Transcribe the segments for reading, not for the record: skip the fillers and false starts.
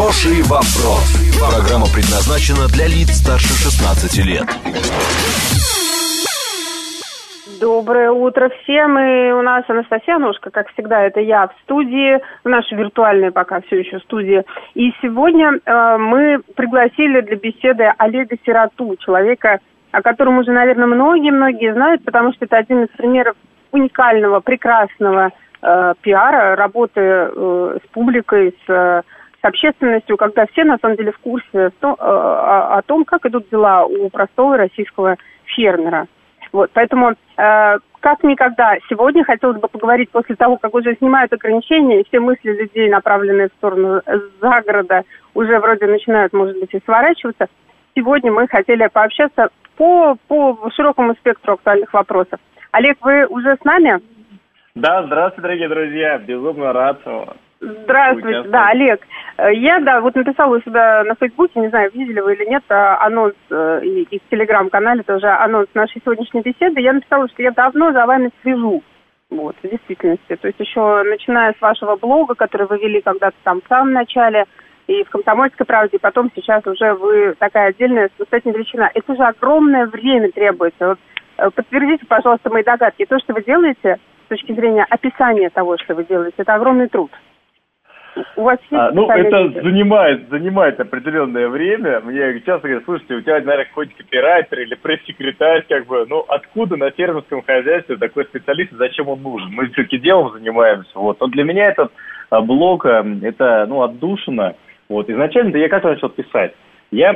Хороший вопрос. Программа предназначена для лиц старше 16 лет. Доброе утро всем. И у нас Анастасия Ножка, как всегда, это я в студии, в нашей виртуальной пока все еще студии. И сегодня мы пригласили для беседы Олега Сироту, человека, о котором уже, наверное, многие знают, потому что это один из примеров уникального, прекрасного пиара, работы с публикой, с общественностью, когда все, на самом деле, в курсе о том, как идут дела у простого российского фермера. Вот, поэтому, как никогда, сегодня хотелось бы поговорить после того, как уже снимают ограничения, и все мысли людей, направленные в сторону загорода, уже вроде начинают, может быть, и сворачиваться. Сегодня мы хотели пообщаться по широкому спектру актуальных вопросов. Олег, вы уже с нами? Да, здравствуйте, дорогие друзья, безумно рад. Здравствуйте, да, Олег. Я, вот написала у себя на Фейсбуке, не знаю, видели вы или нет, анонс, и в Телеграм-канале тоже анонс нашей сегодняшней беседы. Я написала, что я давно за вами слежу, вот, в действительности. То есть еще начиная с вашего блога, который вы вели когда-то там в самом начале, и в «Комсомольской правде», и потом сейчас уже вы такая отдельная самостоятельная величина. Это же огромное время требуется. Вот, подтвердите, пожалуйста, мои догадки. То, что вы делаете, с точки зрения описания того, что вы делаете, это огромный труд. У вас есть это занимает определенное время. Мне часто говорят, слушайте, у тебя, наверное, какой-то копирайтер или пресс-секретарь, откуда на фермерском хозяйстве такой специалист, зачем он нужен? Мы все-таки делом занимаемся. Вот. Но для меня этот блог, это, отдушина. Вот. Изначально я как начал писать? Я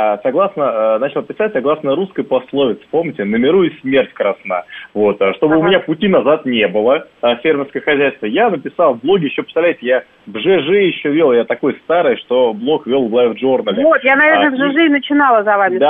начал писать согласно русской пословице, помните, на миру и смерть красна. Вот, чтобы у меня пути назад не было, фермерское хозяйство, я написал в блоге, еще, представляете, я в ЖЖ еще вел, я такой старый, что блог вел в лайв-журнале. Вот, я, наверное, в ЖЖ и начинала за вами.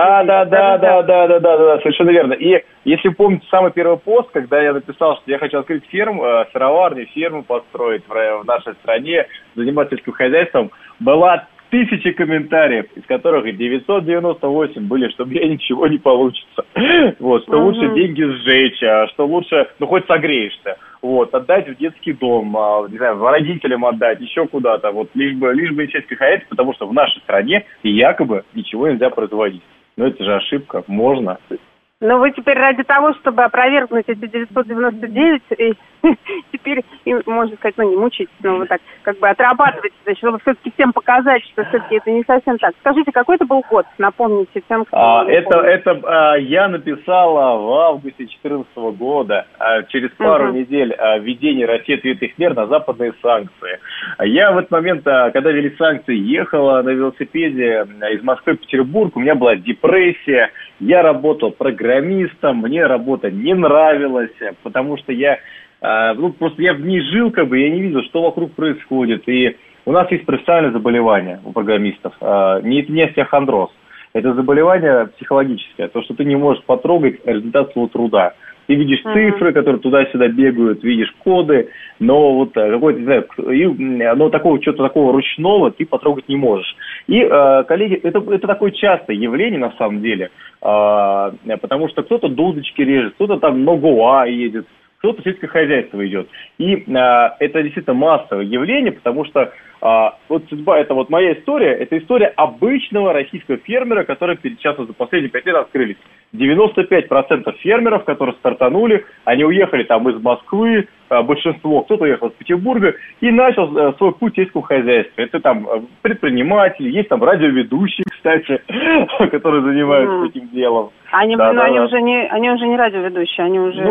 Да, совершенно верно. И если помните самый первый пост, когда я написал, что я хочу открыть сыроварню, ферму построить в нашей стране, заниматься сельским хозяйством, была 1000 комментариев, из которых 998 были, что у меня ничего не получится. Вот, что лучше деньги сжечь, что лучше, хоть согреешься. Вот, отдать в детский дом, не знаю, родителям отдать, еще куда-то, вот, лишь бы не сельское хозяйство, потому что в нашей стране якобы ничего нельзя производить. Но это же ошибка, можно. Но вы теперь ради того, чтобы опровергнуть эти 999, и теперь, можно сказать, не мучить, но вот так, отрабатывать, чтобы все-таки всем показать, что все-таки это не совсем так. Скажите, какой это был год? Напомните тем, кто Это я написала в августе 2014 года, через пару недель введения России ответных мер на западные санкции. Я в этот момент, когда ввели санкции, ехала на велосипеде из Москвы в Петербург, у меня была депрессия, я работал программистом, мне работа не нравилась, потому что я в ней жил, я не видел, что вокруг происходит. И у нас есть профессиональное заболевание у программистов, не остеохондроз. Это заболевание психологическое, то, что ты не можешь потрогать результат своего труда. Ты видишь цифры, которые туда-сюда бегают, видишь коды, но какой-то, не знаю, чего-то такого ручного ты потрогать не можешь. И, коллеги, это такое частое явление на самом деле, потому что кто-то дудочки режет, кто-то там ногуа едет, кто-то сельское хозяйство идет. И это действительно массовое явление, потому что судьба, это моя история, это история обычного российского фермера, которые сейчас за последние 5 лет открылись. 95% фермеров, которые стартанули, они уехали из Москвы, большинство, кто-то уехал из Петербурга и начал свой путь в сельском хозяйстве. Это предприниматели, есть радиоведущие, кстати, которые занимаются этим делом. Они уже не радиоведущие, они уже...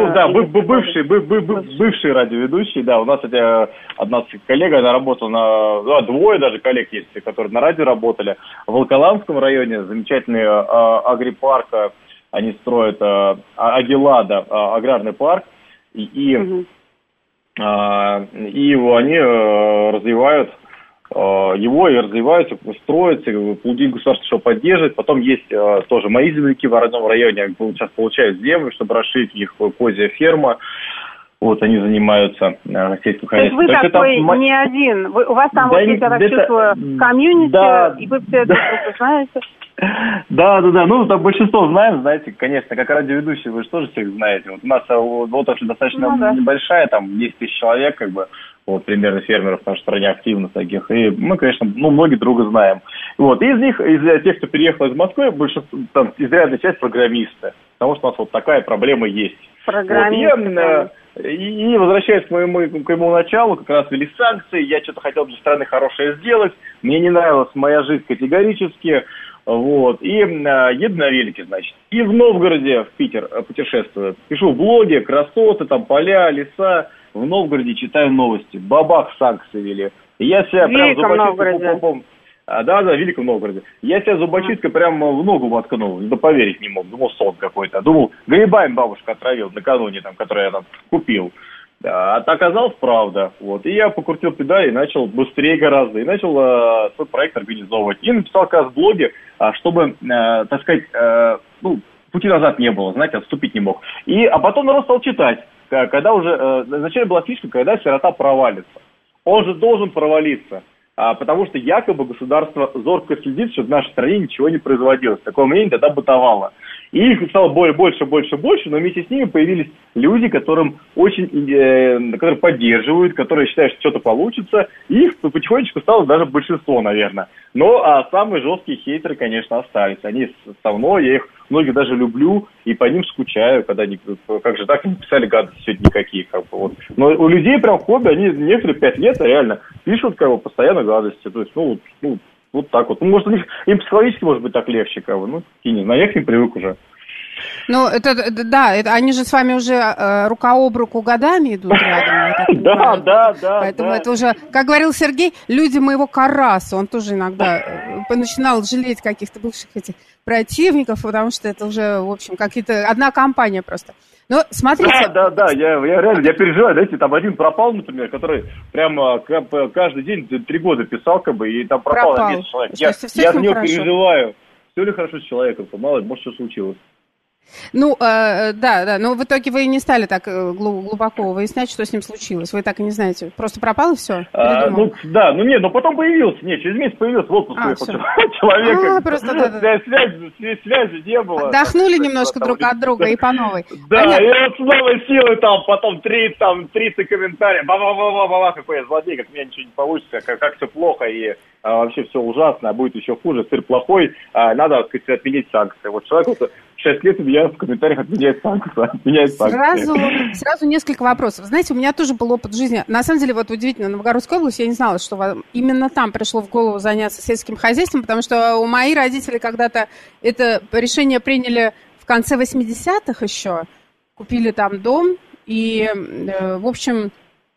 Бывшие радиоведущие, да. У нас одна коллега, она работала двое даже коллег есть, которые на радио работали. В Волоколамском районе замечательный агрипарк, они строят Агилада, аграрный парк, и они развивают его и развиваются, строятся, Паудин государство что поддерживает. Потом есть тоже мои земляки в родном районе, они сейчас получают землю, чтобы расширить их козья ферма. Вот, они занимаются сельским хозяйством. То есть вы такой не один, у вас там, я так чувствую, комьюнити, и вы все это знаете. Да. Ну, там большинство знаем, знаете, конечно, как радиоведущие, вы же тоже всех знаете. Вот у нас отрасль достаточно небольшая, там 10 тысяч человек, как бы, вот, примерно фермеров в нашей стране активно таких. И мы, конечно, многие друга знаем. Вот, из них, из тех, кто переехал из Москвы, большинство, там, изрядная часть программисты. Потому что у нас вот такая проблема есть. Программисты. Вот, и возвращаясь к моему началу, как раз ввели санкции, я что-то хотел для страны хорошее сделать, мне не нравилась моя жизнь категорически, вот, и еду на велике, значит, и в Новгороде, в Питер путешествую, пишу в блоге, красоты, там поля, леса, в Новгороде читаю новости, бабах, санкции ввели, и я себя прям зубочисткой, да, в Великом Новгороде. Я себя зубочисткой прямо в ногу воткнул, да поверить не мог. Думал, сон какой-то. Думал, грибами бабушка отравила накануне, там, которые я там купил. А оказалось, правда. Вот. И я покрутил педали и начал быстрее гораздо. И начал свой проект организовывать. И написал как раз в блоге, чтобы, так сказать, пути назад не было, знаете, отступить не мог. А потом народ стал читать. Когда уже, вначале была фишка, когда сирота провалится. Он же должен провалиться. Потому что якобы государство зорко следит, чтобы в нашей стране ничего не производилось. Такое мнение тогда бытовало. И их стало больше, но вместе с ними появились люди, которые поддерживают, которые считают, что что-то получится. И их потихонечку стало даже большинство, наверное. Но самые жесткие хейтеры, конечно, остались. Они со мной, я их многих даже люблю и по ним скучаю, когда они, как же так, не писали гадости сегодня никакие. Как бы, вот. Но у людей прям хобби, они некоторые 5 лет реально пишут как бы постоянно гадости. То есть, вот так вот. Ну, может, им психологически, может быть, так легче, как бы. Я не знаю, я к ним привык уже. Ну, они же с вами уже рука об руку годами идут рядом. Да. Поэтому это уже, как говорил Сергей, люди моего Караса. Он тоже иногда начинал жалеть каких-то бывших этих противников, потому что это уже, в общем, одна компания просто. Но смотрите... Да, я переживаю, знаете, там один пропал, например, который прямо каждый день 3 года писал, как бы, и там пропал на месяц человек. Я за него переживаю. Все ли хорошо с человеком, мало ли, может, что случилось. Ну, да, но в итоге вы не стали так глубоко выяснять, что с ним случилось. Вы так и не знаете. Просто пропал и все? Но потом появился. Через месяц появился в отпуск человек. Просто связи не было. Отдохнули немножко друг от друга и по новой. Да, и вот с новой силой там потом 30 комментариев. Ба-ба-ба-ба-ба, какой я злодей, как у меня ничего не получится, как все плохо и вообще все ужасно, а будет еще хуже, сыр плохой, надо, так сказать, отменить санкции. Вот человек 6 лет я в комментариях отменяет санкции. Сразу несколько вопросов. Знаете, у меня тоже был опыт жизни. На самом деле, вот удивительно, Новгородская область, я не знала, что именно там пришло в голову заняться сельским хозяйством, потому что у моих родителей когда-то это решение приняли в конце 80-х еще, купили там дом и, в общем,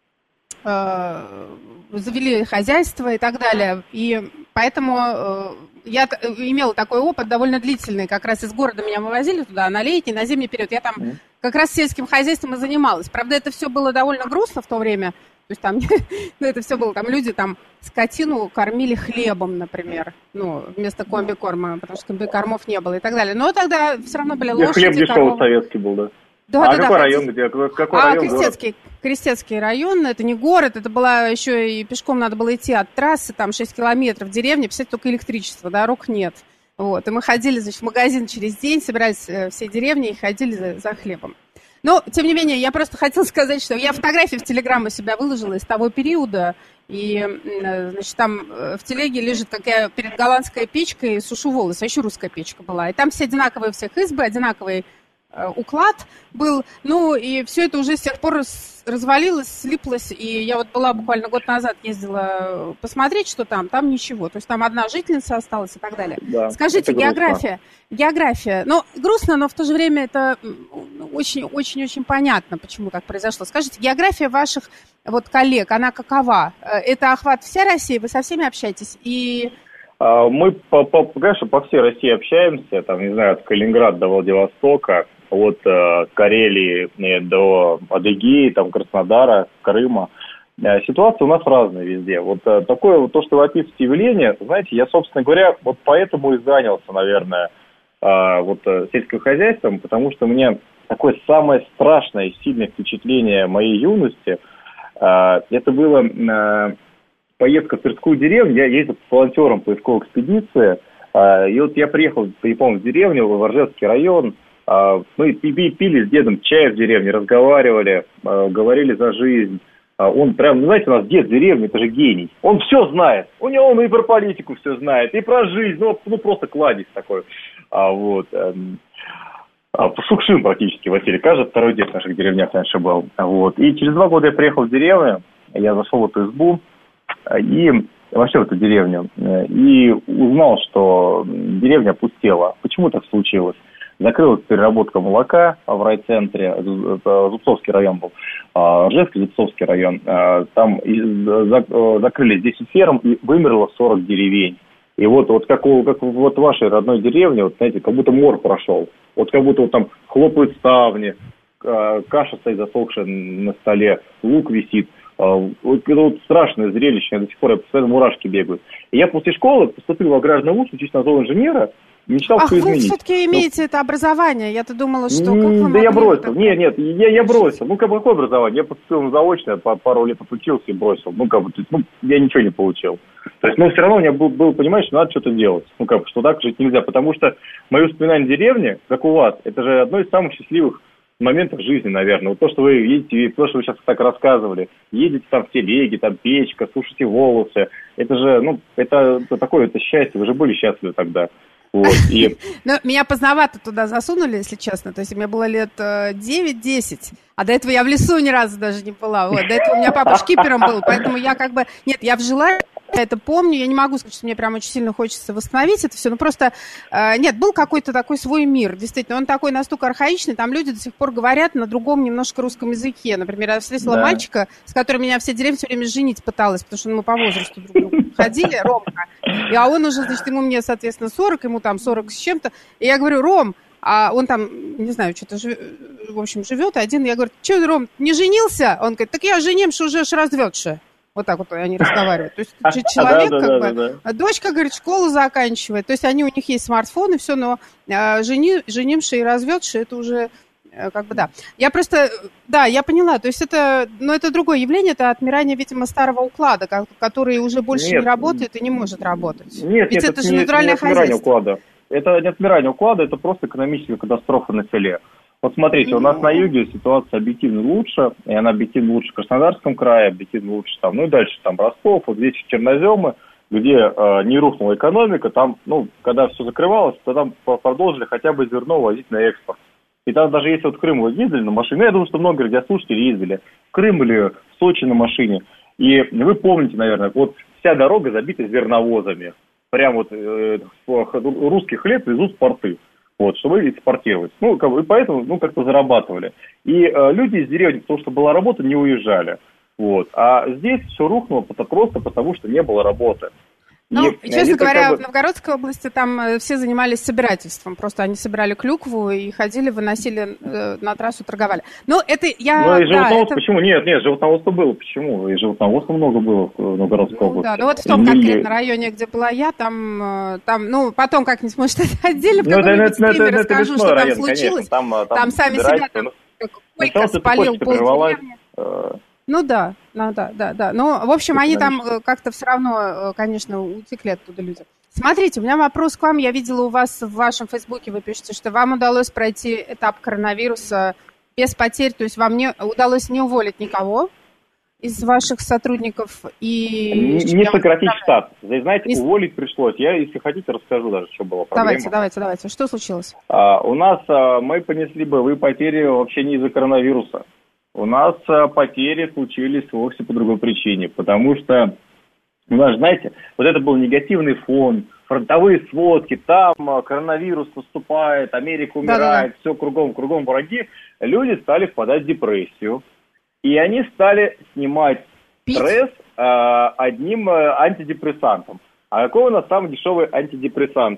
завели хозяйство и так далее. И поэтому я имела такой опыт довольно длительный. Как раз из города меня вывозили туда на летний, на зимний период. Я там как раз сельским хозяйством и занималась. Правда, это все было довольно грустно в то время. То есть там, это все было, там люди там скотину кормили хлебом, например. Вместо комбикорма, потому что комбикормов не было и так далее. Но тогда все равно были лошади. Хлеб дешевый советский был, да? Какой район? Какой район? Крестецкий район, это не город, это была еще и пешком надо было идти от трассы, там 6 километров, деревня, писать только электричество, дорог нет. Вот, и мы ходили, значит, в магазин через день, собирались все деревни и ходили за хлебом. Но, тем не менее, я просто хотела сказать, что я фотографии в Телеграм у себя выложила из того периода, и, значит, там в телеге лежит, как я перед голландской печкой сушу волосы, а еще русская печка была, и там все одинаковые у всех избы, одинаковые уклад был, и все это уже с тех пор развалилось, слиплось, и я вот была буквально год назад, ездила посмотреть, что там ничего, то есть там одна жительница осталась и так далее. Да, скажите, география, грустно, но в то же время это очень-очень-очень понятно, почему так произошло. Скажите, география ваших коллег, она какова? Это охват всей России, вы со всеми общаетесь? Мы, конечно, по всей России общаемся, там, не знаю, от Калининграда до Владивостока, от Карелии до Адыгеи, там, Краснодара, Крыма. Ситуация у нас разная везде. Вот такое, то, что вы описываете явление, знаете, я, собственно говоря, вот поэтому и занялся, наверное, сельским хозяйством, потому что мне такое самое страшное и сильное впечатление моей юности, это было поездка в Тверскую деревню, я ездил волонтером поисковой экспедиции, И вот я приехал, я помню, в деревню, в Ржевский район. Мы пили с дедом чай в деревне, разговаривали, говорили за жизнь. Он прям, знаете, у нас дед в деревне, это же гений. Он все знает. Он и про политику все знает, и про жизнь. Ну просто кладезь такой. Сукшин практически, Василий. Каждый второй дед в наших деревнях раньше был. Вот. И через 2 года я приехал в деревню, я зашел в эту избу, и вообще в эту деревню, и узнал, что деревня опустела. Почему так случилось? Закрылась переработка молока в райцентре, Зубцовский район был, Ржевский Зубцовский район. Там закрыли 10 ферм и вымерло 40 деревень. И вот как в вашей родной деревне, вот знаете, как будто мор прошел. Вот как будто вот там хлопают ставни, каша стоит засохшая на столе, лук висит. Вот страшное зрелище, до сих пор постоянно мурашки бегают. И я после школы поступил в аграрный вуз, учусь на зооинженера, мечтал все изменить. Вы все-таки имеете это образование? Я-то думала, что... Да я бросил. Нет, я бросил. Какое образование? Я поступил на заочное, пару лет отучился и бросил. Я ничего не получил. То есть, все равно у меня было понимание, что надо что-то делать. Что так жить нельзя. Потому что мои воспоминания деревни, как у вас, это же одно из самых счастливых моментов жизни, наверное. Вот то, что вы видите, то, что вы сейчас так рассказывали. Едете там в телеге, там печка, сушите волосы. Это же, это такое, это счастье. Вы же были счастливы тогда. Вот, Но меня поздновато туда засунули, если честно. То есть мне было лет 9-10, а до этого я в лесу ни разу даже не была. Вот. До этого у меня папа шкипером был, поэтому я Нет, я вжила, я это помню. Я не могу сказать, что мне прям очень сильно хочется восстановить это все. Просто, нет, был какой-то такой свой мир. Действительно, он такой настолько архаичный. Там люди до сих пор говорят на другом немножко русском языке. Например, я встретила мальчика, с которым меня вся деревня все время женить пыталась, потому что мы по возрасту друг другу ходили, Ромка. А он уже, значит, ему мне, соответственно, 40, ему там 40 с чем-то. И я говорю: Ром, а он там, не знаю, что-то, в общем, живет один. Я говорю: что, Ром, не женился? Он говорит: так я женимши уже разведши. Вот так вот они разговаривают. То есть человек, дочка, говорит, школу заканчивает. То есть у них есть смартфоны, все, но женивший и разведший, это уже... Я просто, я поняла, то есть это другое явление, это отмирание, видимо, старого уклада, который уже больше не работает и не может работать. Нет, это же натуральное хозяйство. Уклада. Это не отмирание уклада, это просто экономическая катастрофа на селе. Вот смотрите, у нас на юге ситуация объективно лучше, и она объективно лучше в Краснодарском крае, объективно лучше там, и дальше там Ростов, вот здесь черноземы, где не рухнула экономика, там, когда все закрывалось, то там продолжили хотя бы зерно возить на экспорт. И там даже если в Крым вы ездили на машине, я думаю, что много радиослушателей ездили в Крым или в Сочи на машине, и вы помните, наверное, вот вся дорога забита зерновозами. Прям русский хлеб везут в порты, чтобы экспортировать. И поэтому, как-то зарабатывали. И люди из деревни, потому что была работа, не уезжали. А здесь все рухнуло просто потому, что не было работы. Честно говоря, в Новгородской области там все занимались собирательством. Просто они собирали клюкву и ходили, выносили на трассу, торговали. И животноводство почему? Нет, животноводство было. Почему? И животноводства много было в Новгородской области. Да, в том конкретном районе, где была я, там потом как-нибудь, может, это отдельно в каком-нибудь стриме расскажу, что там случилось. Конечно, там сами себя Колька спалил полдеревни. Да. В общем, они там как-то все равно, конечно, утекли оттуда люди. Смотрите, у меня вопрос к вам. Я видела у вас в вашем Фейсбуке, вы пишете, что вам удалось пройти этап коронавируса без потерь, то есть вам не удалось не уволить никого из ваших сотрудников и... Не сократить штат. Знаете, уволить пришлось. Я, если хотите, расскажу даже, что было проблема. Давайте. Что случилось? У нас мы понесли боевые потери вообще не из-за коронавируса. У нас потери случились вовсе по другой причине, потому что, знаете, вот это был негативный фон, фронтовые сводки, там коронавирус наступает, Америка умирает, все кругом враги. Люди стали впадать в депрессию, и они стали снимать стресс одним антидепрессантом. А какой у нас самый дешевый антидепрессант?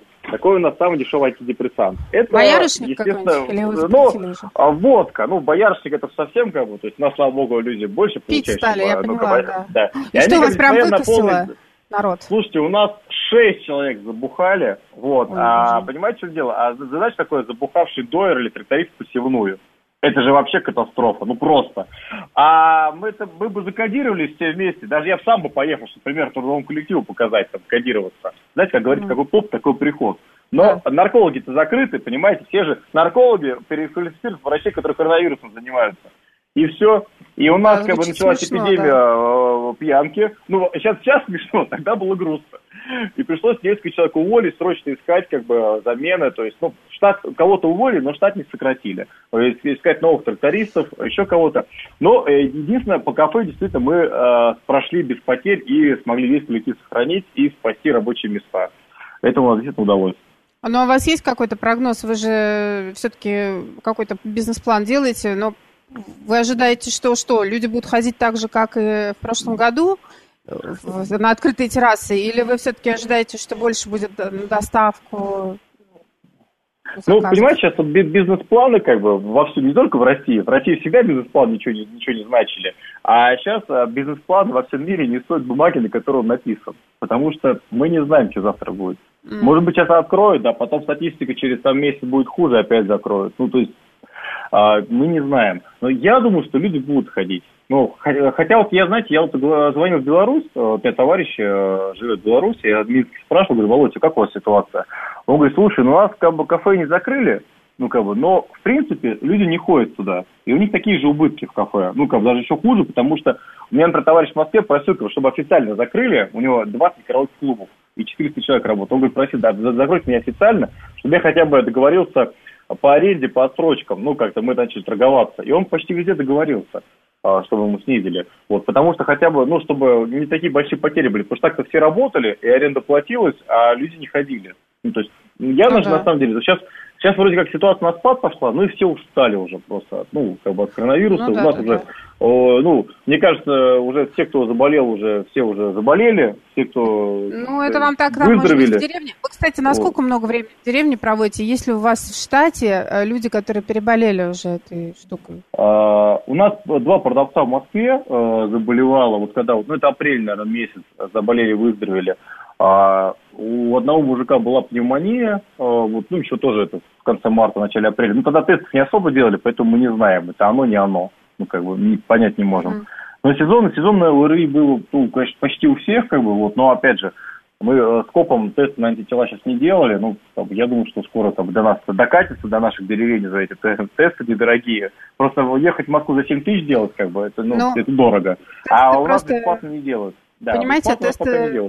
Это, боярышник какой-нибудь? Водка. Боярышник это совсем то есть, слава богу, люди больше пить получают. Стали, я поняла, да. И что, вас прям выкосило, народ? Слушайте, у нас 6 человек забухали, понимаете, что дело? А задача такое, забухавший доер или тракторист посевную. Это же вообще катастрофа, ну просто. А мы бы закодировались все вместе. Даже я сам бы поехал, чтобы, например, трудовому коллективу показать, там, кодироваться. Знаете, как говорится, какой поп, такой приход. Но наркологи-то закрыты, понимаете, все же наркологи переквалифицируют врачей, которые коронавирусом занимаются. И все. И у нас как бы началась эпидемия пьянки. Ну, сейчас смешно, тогда было грустно. И пришлось несколько человек уволить, срочно искать как бы замены. То есть, штат кого-то уволили, но штат не сократили. Искать новых трактористов, еще кого-то. Но единственное, по кафе действительно мы прошли без потерь и смогли весь коллектив сохранить и спасти рабочие места. Это у нас действительно удалось. Но у вас есть какой-то прогноз? Вы же все-таки какой-то бизнес-план делаете, но вы ожидаете, что люди будут ходить так же, как и в прошлом году на открытые террасы? Или вы все-таки ожидаете, что больше будет доставку? Ну, понимаете, сейчас вот бизнес-планы как бы вовсю, не только в России. В России всегда бизнес-планы ничего не значили. А сейчас бизнес-план во всем мире не стоит бумаги, на которой он написан. Потому что мы не знаем, что завтра будет. Может быть, сейчас откроют, да, потом статистика через месяц будет хуже, опять закроют. Ну, то есть мы не знаем. Но я думаю, что люди будут ходить. Ну, хотя вот я звонил в Беларусь, у меня товарищ живет в Беларуси, я спрашивал, говорю, Володя, как у вас ситуация? Он говорит, слушай, у нас как бы кафе не закрыли, но в принципе люди не ходят туда. И у них такие же убытки в кафе. Даже еще хуже, потому что у меня, например, товарищ в Москве просил, чтобы официально закрыли, у него 20 караоке-клубов и 400 человек работает. Он говорит, просил, закройте меня официально, чтобы я хотя бы договорился по аренде, по отсрочкам, как-то мы начали торговаться. И он почти везде договорился, чтобы ему снизили. Вот, потому что хотя бы, чтобы не такие большие потери были. Потому что так-то все работали, и аренда платилась, а люди не ходили. То есть, на самом деле, сейчас вроде как ситуация на спад пошла, и все устали уже просто, от коронавируса. У нас уже, мне кажется, уже те, кто заболел, все уже заболели, те, кто это вам так выздоровели. Может быть, в деревне. Вы, кстати, насколько много времени в деревне проводите? Есть ли у вас в штате люди, которые переболели уже этой штукой? У нас 2 продавца в Москве заболевало, когда, это апрель, наверное, месяц, заболели, выздоровели. У одного мужика была пневмония, еще тоже это в конце марта, начале апреля. Тогда тестов не особо делали, поэтому мы не знаем, это оно, не оно. Понять не можем. Но сезонное ОРВИ было, конечно, почти у всех, но опять же, мы с КОПом тесты на антитела сейчас не делали, я думаю, что скоро до нас докатится, до наших деревень за эти тесты недорогие. Просто ехать в Москву за 7 тысяч делать, это дорого. А у нас бесплатно не делают. Понимаете, тесты...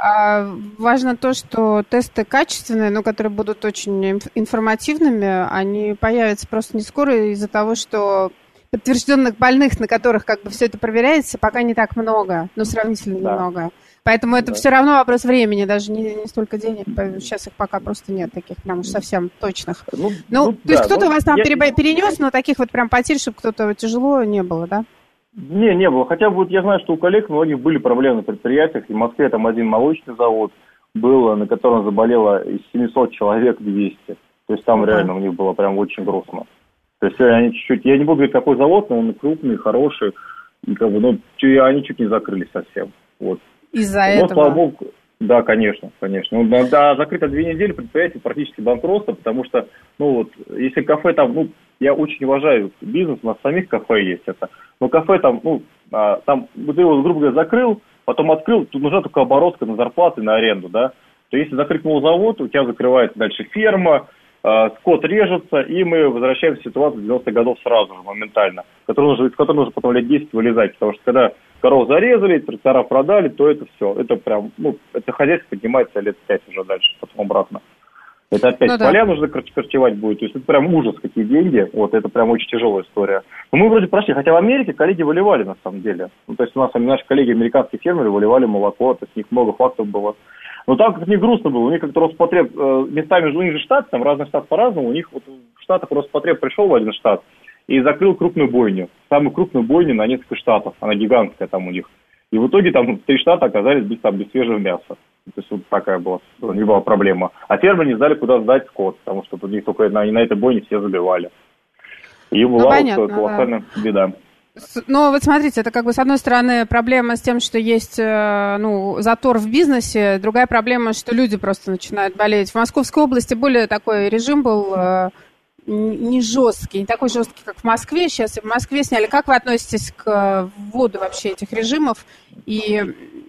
Важно то, что тесты качественные, которые будут очень информативными, они появятся просто не скоро из-за того, что подтвержденных больных, на которых все это проверяется, пока не так много, сравнительно немного. Поэтому это все равно вопрос времени, даже не столько денег. Сейчас их пока просто нет, таких прям уж совсем точных. То есть кто-то у вас там перенес, но таких прям потерь, чтобы кто-то тяжело не было, да? Не было. Хотя я знаю, что у коллег многих были проблемы на предприятиях. И в Москве там один молочный завод был, на котором заболело из 700 человек 200. То есть там реально у них было прям очень грустно. То есть они чуть-чуть, я не буду говорить, какой завод, но он крупный, хороший. И они чуть не закрылись совсем. Вот. Из-за этого? Слава богу, да, конечно. Закрыто 2 недели предприятие практически банкротство, потому что, если кафе там, я очень уважаю бизнес, у нас самих кафе есть это. Но кафе там, ты его, грубо говоря, закрыл, потом открыл, тут нужна только оборотка на зарплаты, на аренду, да. То если закрыть новый завод, у тебя закрывается дальше ферма, скот режется, и мы возвращаемся в ситуацию 90-х годов сразу же, моментально, из которой нужно потом лет 10 вылезать, потому что когда коров зарезали, трактора продали, то это все, это прям, это хозяйство поднимается лет 5 уже дальше, потом обратно. Это опять поля нужно корчевать будет. То есть это прям ужас, какие деньги. Это прям очень тяжелая история. Но мы вроде прошли. Хотя в Америке коллеги выливали на самом деле. То есть у нас наши коллеги, американские фермеры, выливали молоко. То есть у них много фактов было. Но там как-то не грустно было. У них как-то Роспотреб, местами у них же штат, там разных штат по-разному. У них в Штатах Роспотреб пришел в один штат и закрыл крупную бойню. Самую крупную бойню на несколько штатов. Она гигантская там у них. И в итоге там 3 штата оказались без свежего мяса. То есть такая была проблема. А фермеры не знали, куда сдать скот, потому что у них только на этой бойне все забивали. И была колоссальная беда. Но смотрите, это с одной стороны проблема с тем, что есть затор в бизнесе, другая проблема, что люди просто начинают болеть. В Московской области более такой режим был не жесткий, не такой жесткий, как в Москве. Сейчас и в Москве сняли. Как вы относитесь к вводу вообще этих режимов? И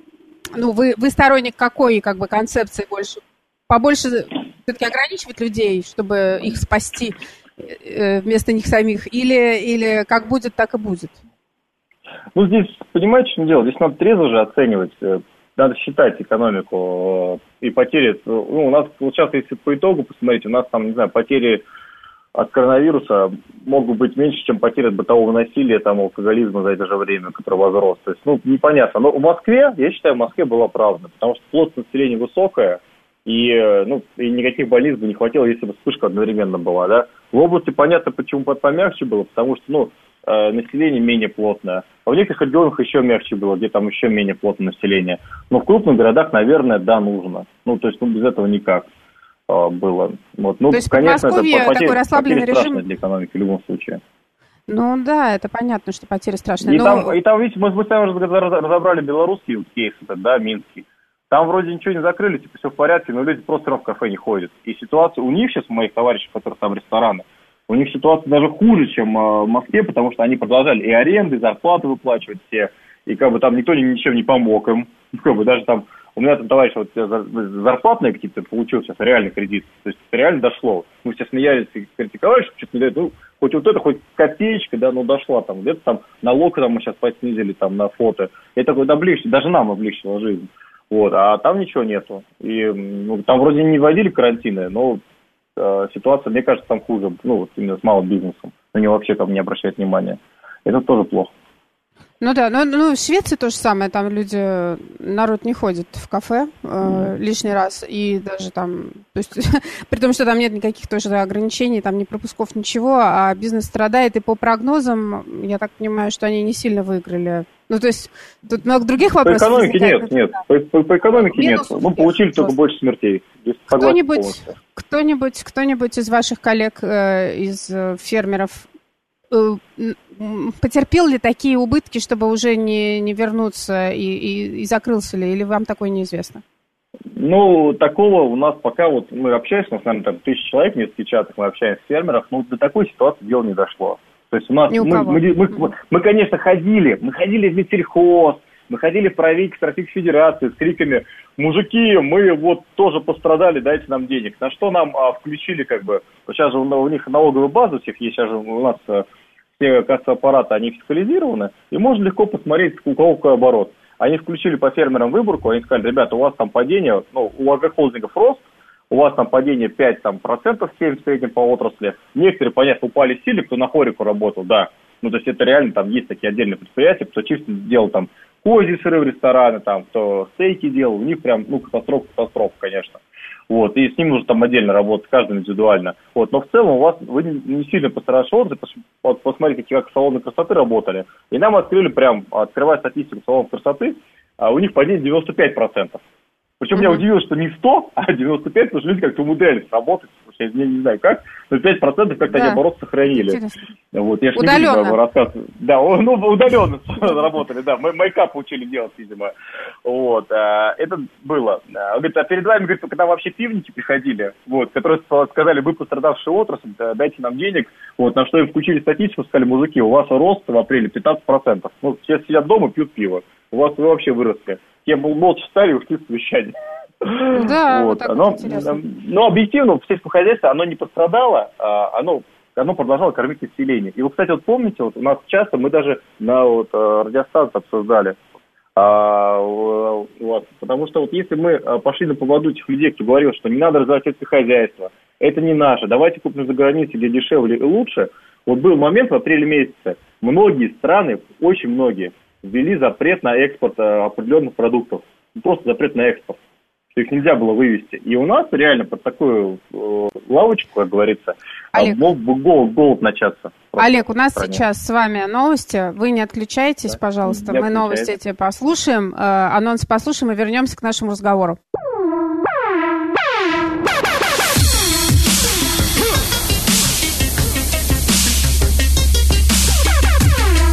вы сторонник какой как бы концепции больше? Побольше все-таки ограничивать людей, чтобы их спасти вместо них самих? Или как будет, так и будет? Здесь, понимаете, в чем дело? Здесь надо трезво же оценивать. Надо считать экономику и потери. У нас сейчас, если по итогу посмотреть, у нас там, не знаю, потери от коронавируса могут быть меньше, чем потери от бытового насилия, там, алкоголизма за это же время, который возрос. То есть, непонятно. Но в Москве, я считаю, в Москве было оправдано, потому что плотность населения высокая, и никаких больниц бы не хватило, если бы вспышка одновременно была, да. В области понятно, почему помягче было, потому что, население менее плотное. А в некоторых регионах еще мягче было, где там еще менее плотное население. Но в крупных городах, наверное, да, нужно. То есть, без этого никак было. То есть, конечно, это такой расслабленный режим для экономики в любом случае. Да, это понятно, что потери страшные. И там, видите, мы с вами разобрали белорусский кейс, минский. Там вроде ничего не закрыли, типа все в порядке, но люди просто в кафе не ходят. И ситуация у них сейчас, у моих товарищей, которые там рестораны, у них ситуация даже хуже, чем в Москве, потому что они продолжали и аренды, и зарплаты выплачивать все, и там никто ничем не помог им. Даже там, у меня там товарищ зарплатные какие-то получил сейчас, реальный кредит. То есть это реально дошло. Мы все смеялись и критиковали, что что-то не дает, хоть это, хоть копеечка, да, дошла там, где-то там налог мы сейчас поснизили там на фото. Это такое облегчило, даже нам облегчило жизнь. А там ничего нету. И там вроде не вводили карантины, но ситуация, мне кажется, там хуже. Именно с малым бизнесом. На него вообще там не обращают внимания. Это тоже плохо. В Швеции то же самое. Там народ не ходит в кафе лишний раз. И даже там, то есть, при том, что там нет никаких тоже ограничений, там ни пропусков, ничего, а бизнес страдает. И по прогнозам, я так понимаю, что они не сильно выиграли. То есть, тут много других вопросов. По экономике нет. По экономике нет. Получили только больше смертей. Кто-нибудь из ваших коллег, из фермеров, потерпел ли такие убытки, чтобы уже не вернуться и закрылся ли, или вам такое неизвестно? Такого у нас пока мы общаемся, у нас, наверное, там 1000 человек, несколько чатов, мы общаемся с фермеров, до такой ситуации дело не дошло. То есть у нас, мы, конечно, ходили в Минсельхоз, мы ходили в правительство Российской Федерации с криками: мужики, мы тоже пострадали, дайте нам денег. На что нам включили, сейчас же у них налоговая база у всех есть, сейчас же у нас все кассовые аппараты, они фискализированы, и можно легко посмотреть, у кого какой оборот. Они включили по фермерам выборку, они сказали: ребята, у вас там падение, у агрохолдингов рост, у вас там падение 5%, 7% в среднем по отрасли. Некоторые, понятно, упали сильно, кто на хорику работал, да. То есть это реально, там есть такие отдельные предприятия, кто чисто делал там козьи сыры в рестораны, там, кто стейки делал, у них прям, катастрофа, конечно. И с ним нужно там отдельно работать, каждый индивидуально. Но в целом вы не сильно пострадали отрасли, посмотрите, как салоны красоты работали. И нам открывая статистику салонов красоты, у них падение 95%. Причем меня удивило, что не 100, а 95, потому что люди как-то умудрялись работать. Я не знаю как, но 5% как-то они оборот сохранили. Я же удаленно. Не буду рассказывать. Да, удаленно работали, да. Майкап учили делать, видимо. Это было. Говорит, а перед вами, когда вообще пивники приходили, которые сказали: вы пострадавшая отрасль, дайте нам денег. На что им включили статистику, сказали: мужики, у вас рост в апреле 15%. Все сидят дома, пьют пиво. У вас вы вообще выросли. Те молча встали и ушли с совещания. Да, но объективно в сельском хозяйстве оно не пострадало, оно продолжало кормить население. И кстати, помните, у нас часто мы даже на радиостанции обсуждали, потому что если мы пошли на поводу этих людей, кто говорил, что не надо развивать сельское хозяйство, это не наше, давайте купим за границей, где дешевле и лучше. Был момент в апреле месяце, многие страны, очень многие, ввели запрет на экспорт определенных продуктов. Просто запрет на экспорт. Что их нельзя было вывести. И у нас реально под такую лавочку, как говорится, мог бы голод начаться. Олег, у нас сейчас с вами новости. Вы не отключайтесь, пожалуйста. Мы новости эти послушаем. Анонс послушаем и вернемся к нашему разговору.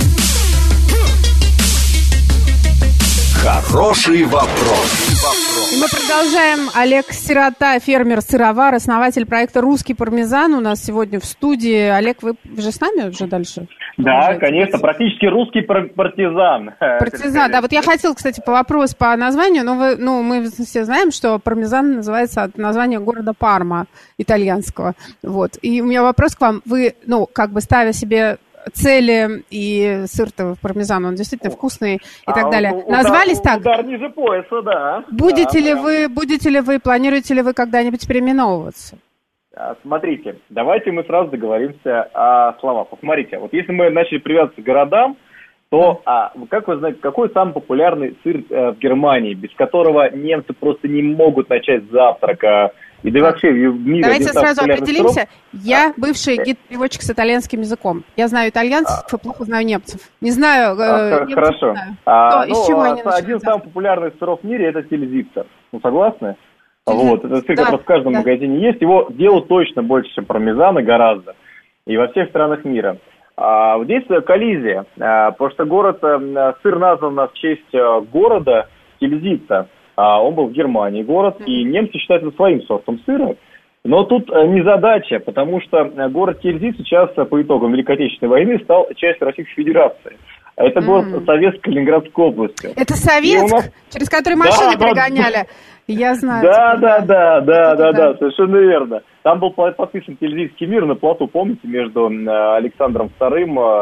Хороший вопрос. Мы продолжаем. Олег Сирота, фермер-сыровар, основатель проекта «Русский пармезан» у нас сегодня в студии. Олег, вы же с нами уже дальше? Да, конечно, практически русский партизан. Партизан, да. Вот я хотела, кстати, вопрос по названию, но мы все знаем, что пармезан называется от названия города Парма, итальянского. Вот. И у меня вопрос к вам. Вы, ставя себе цели, и сыр-то пармезан, он действительно вкусный и так далее. Назвались так? Удар ниже пояса, да. Будете ли вы, планируете ли вы когда-нибудь переименовываться? Смотрите, давайте мы сразу договоримся о словах. Посмотрите, вот если мы начали привязываться к городам, то, как вы знаете, какой самый популярный сыр в Германии, без которого немцы просто не могут начать завтрак, и да и вообще в мире... Давайте сразу определимся. Я бывший гид-переводчик с итальянским языком. Я знаю итальянцев и плохо знаю немцев. Не знаю... Хорошо. Из чего они начинают? Один из самых популярных сыров в мире – это тильзитер. Согласны? Вот, этот сыр как раз в каждом магазине есть. Его делают точно больше, чем пармезана, гораздо. И во всех странах мира. Здесь коллизия, потому что сыр назван в честь города Тильзита. Он был в Германии город, и немцы считают это своим сортом сыра. Но тут незадача, потому что город Тильзит сейчас по итогам Великой Отечественной войны стал частью Российской Федерации. Это город Советск Калининградской области. Это Советск, через который машины перегоняли? Я знаю. Да, совершенно верно. Там был подписан Тильзитский мир на плоту, помните, между Александром II,